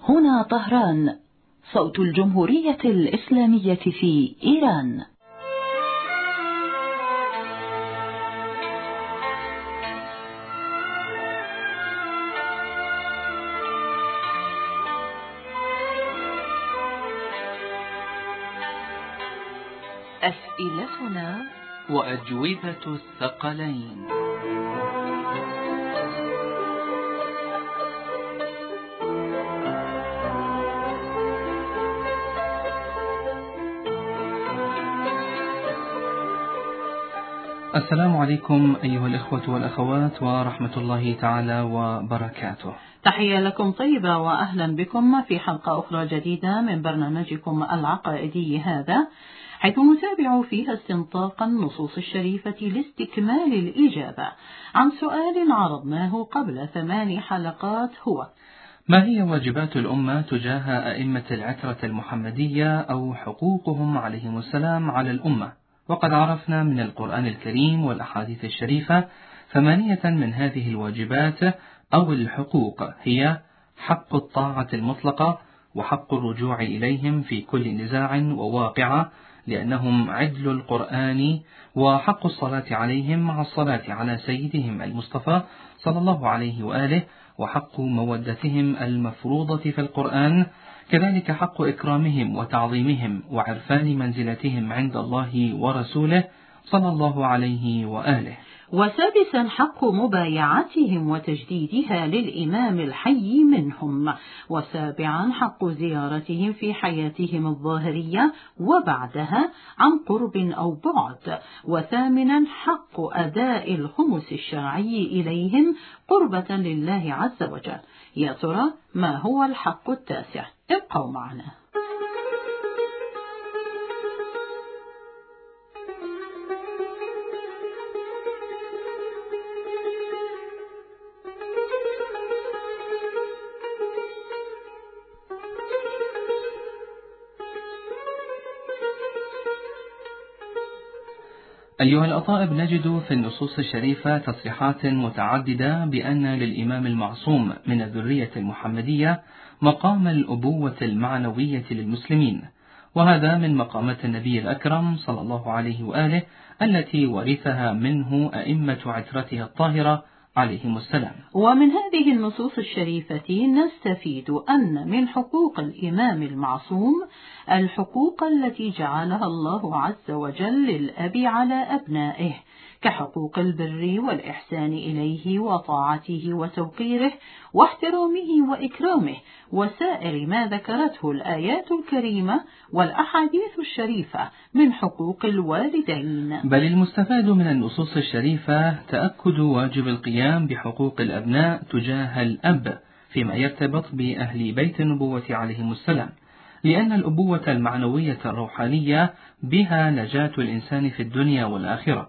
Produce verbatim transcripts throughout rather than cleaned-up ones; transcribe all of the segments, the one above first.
هنا طهران، صوت الجمهورية الإسلامية في إيران. أسئلتنا وأجوبة الثقلين. السلام عليكم أيها الإخوة والأخوات ورحمة الله تعالى وبركاته. تحية لكم طيبة وأهلا بكم في حلقة أخرى جديدة من برنامجكم العقائدي هذا، حيث نتابع فيها استنطاق النصوص الشريفة لاستكمال الإجابة عن سؤال عرضناه قبل ثمان حلقات، هو: ما هي واجبات الأمة تجاه أئمة العترة المحمدية أو حقوقهم عليهم السلام على الأمة؟ وقد عرفنا من القرآن الكريم والأحاديث الشريفة ثمانية من هذه الواجبات أو الحقوق، هي حق الطاعة المطلقة، وحق الرجوع إليهم في كل نزاع وواقعة لأنهم عدل القرآن، وحق الصلاة عليهم مع الصلاة على سيدهم المصطفى صلى الله عليه وآله، وحق مودتهم المفروضة في القرآن، كذلك حق إكرامهم وتعظيمهم وعرفان منزلتهم عند الله ورسوله صلى الله عليه وآله. وسادسا حق مبايعتهم وتجديدها للإمام الحي منهم. وسابعا حق زيارتهم في حياتهم الظاهرية وبعدها عن قرب أو بعد. وثامنا حق أداء الخمس الشرعي إليهم قربة لله عز وجل. يا ترى ما هو الحق التاسع؟ ابقوا معنا. أيها الأطائب، نجد في النصوص الشريفة تصريحات متعددة بأن للإمام المعصوم من الذرية المحمدية مقام الأبوة المعنوية للمسلمين، وهذا من مقامات النبي الأكرم صلى الله عليه وآله التي ورثها منه أئمة عترته الطاهرة عليهم السلام. ومن هذه النصوص الشريفة نستفيد أن من حقوق الإمام المعصوم الحقوق التي جعلها الله عز وجل للأب على أبنائه، كحقوق البر والإحسان إليه وطاعته وتوقيره واحترامه وإكرامه، وسائر ما ذكرته الآيات الكريمة والأحاديث الشريفة من حقوق الوالدين. بل المستفاد من النصوص الشريفة تأكد واجب القيام بحقوق الأبناء تجاه الأب فيما يرتبط بأهل بيت النبوة عليهم السلام، لأن الأبوة المعنوية الروحانية بها نجاة الإنسان في الدنيا والآخرة،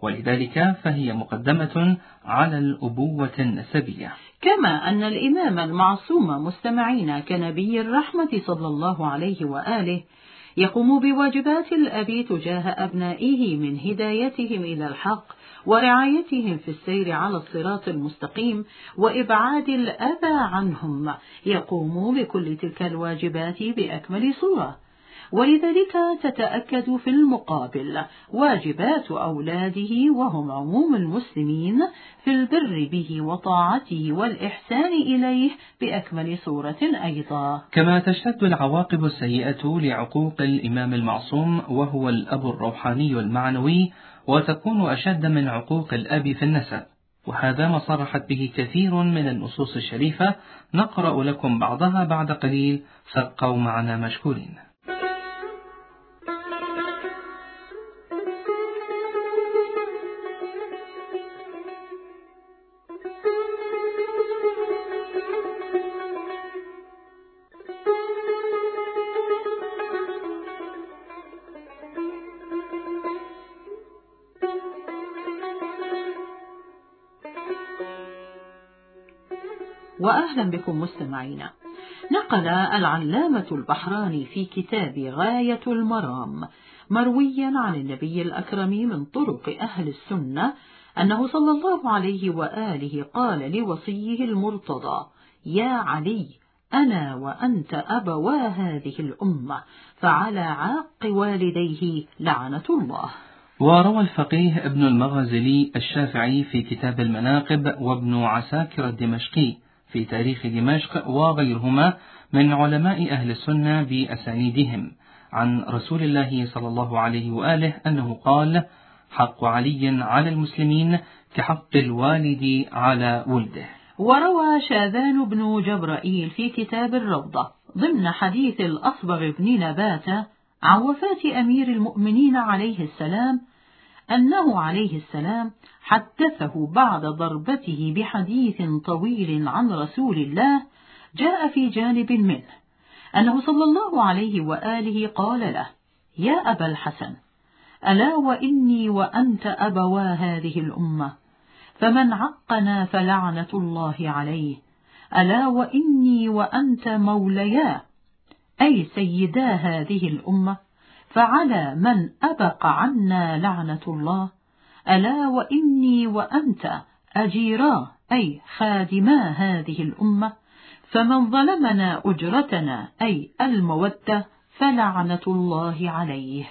ولذلك فهي مقدمة على الأبوة النسبية. كما أن الإمام المعصوم مستمعين كنبي الرحمة صلى الله عليه وآله يقوم بواجبات الأب تجاه أبنائه من هدايتهم إلى الحق ورعايتهم في السير على الصراط المستقيم وإبعاد الأذى عنهم، يقوم بكل تلك الواجبات بأكمل صورة. ولذلك تتأكد في المقابل واجبات أولاده وهم عموم المسلمين في البر به وطاعته والإحسان إليه بأكمل صورة أيضا. كما تشتد العواقب السيئة لعقوق الإمام المعصوم وهو الأب الروحاني المعنوي، وتكون أشد من عقوق الأب في النسب، وهذا ما صرحت به كثير من النصوص الشريفة. نقرأ لكم بعضها بعد قليل، فابقوا معنا مشكورين. وأهلا بكم مستمعينا. نقل العلامة البحراني في كتاب غاية المرام مرويا عن النبي الأكرم من طرق أهل السنة أنه صلى الله عليه وآله قال لوصيه المرتضى: يا علي، أنا وأنت أبوا هذه الأمة، فعلى عاق والديه لعنة الله. وروى الفقيه ابن المغازلي الشافعي في كتاب المناقب، وابن عساكر الدمشقي في تاريخ دمشق وغيرهما من علماء أهل السنة بأسانيدهم عن رسول الله صلى الله عليه وآله أنه قال: حق علي على المسلمين كحق الوالد على ولده. وروى شاذان بن جبرائيل في كتاب الروضة ضمن حديث الأصبغ بن نباتة عن وفاة أمير المؤمنين عليه السلام أنه عليه السلام حدثه بعد ضربته بحديث طويل عن رسول الله جاء في جانب منه أنه صلى الله عليه وآله قال له: يا أبا الحسن، ألا وإني وأنت أبوا هذه الأمة، فمن عقنا فلعنة الله عليه، ألا وإني وأنت مولياه، أي سيدا هذه الأمة، فعلى من أبق عنا لعنة الله، ألا وإني وأنت أجيراه، أي خادما هذه الأمة، فمن ظلمنا أجرتنا، أي المودة، فلعنة الله عليه.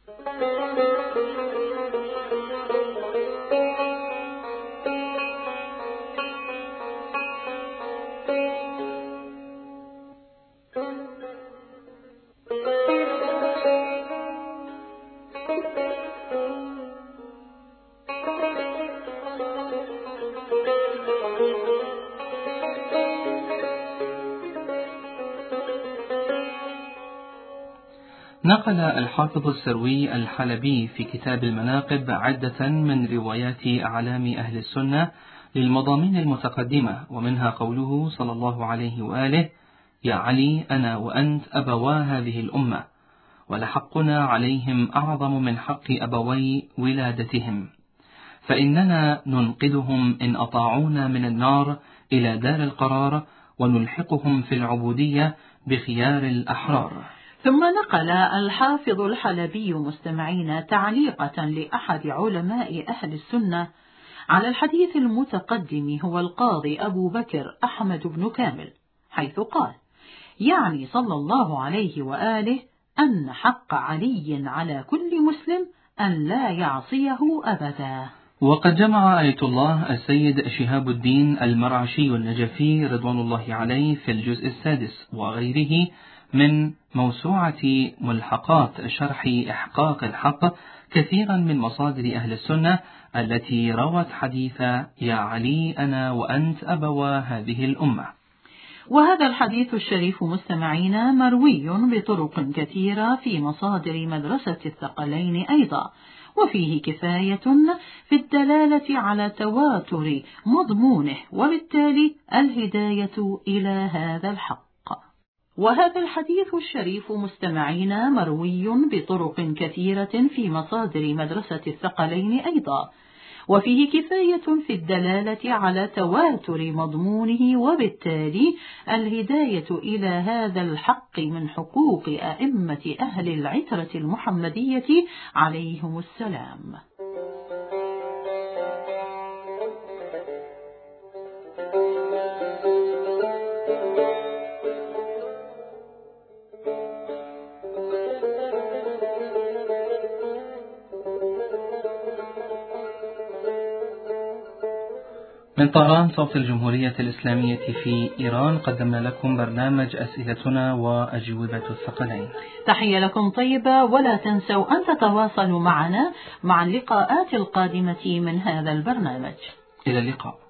نقل الحافظ السروي الحلبي في كتاب المناقب عدة من روايات أعلام أهل السنة للمضامين المتقدمة، ومنها قوله صلى الله عليه وآله: يا علي، أنا وأنت أبوا هذه الأمة، ولحقنا عليهم أعظم من حق أبوي ولادتهم، فإننا ننقذهم إن أطاعونا من النار إلى دار القرار، ونلحقهم في العبودية بخيار الأحرار. ثم نقل الحافظ الحلبي مستمعين تعليقة لأحد علماء أهل السنة على الحديث المتقدم، هو القاضي أبو بكر أحمد بن كامل، حيث قال: يعني صلى الله عليه وآله أن حق علي على كل مسلم أن لا يعصيه أبدا. وقد جمع آية الله السيد شهاب الدين المرعشي النجفي رضوان الله عليه في الجزء السادس وغيره من موسوعة ملحقات شرح إحقاق الحق كثيرا من مصادر أهل السنة التي روت حديث يا علي، أنا وأنت أبوا هذه الأمة. وهذا الحديث الشريف مستمعين مروي بطرق كثيرة في مصادر مدرسة الثقلين أيضا، وفيه كفاية في الدلالة على تواتر مضمونه، وبالتالي الهداية إلى هذا الحق. وهذا الحديث الشريف مستمعين مروي بطرق كثيرة في مصادر مدرسة الثقلين أيضا، وفيه كفاية في الدلالة على تواتر مضمونه، وبالتالي الهداية إلى هذا الحق من حقوق أئمة أهل العترة المحمدية عليهم السلام. من طهران صوت الجمهورية الإسلامية في إيران، قدمنا لكم برنامج أسئلتنا وأجوبة الثقلين. تحية لكم طيبة، ولا تنسوا أن تتواصلوا معنا مع اللقاءات القادمة من هذا البرنامج. إلى اللقاء.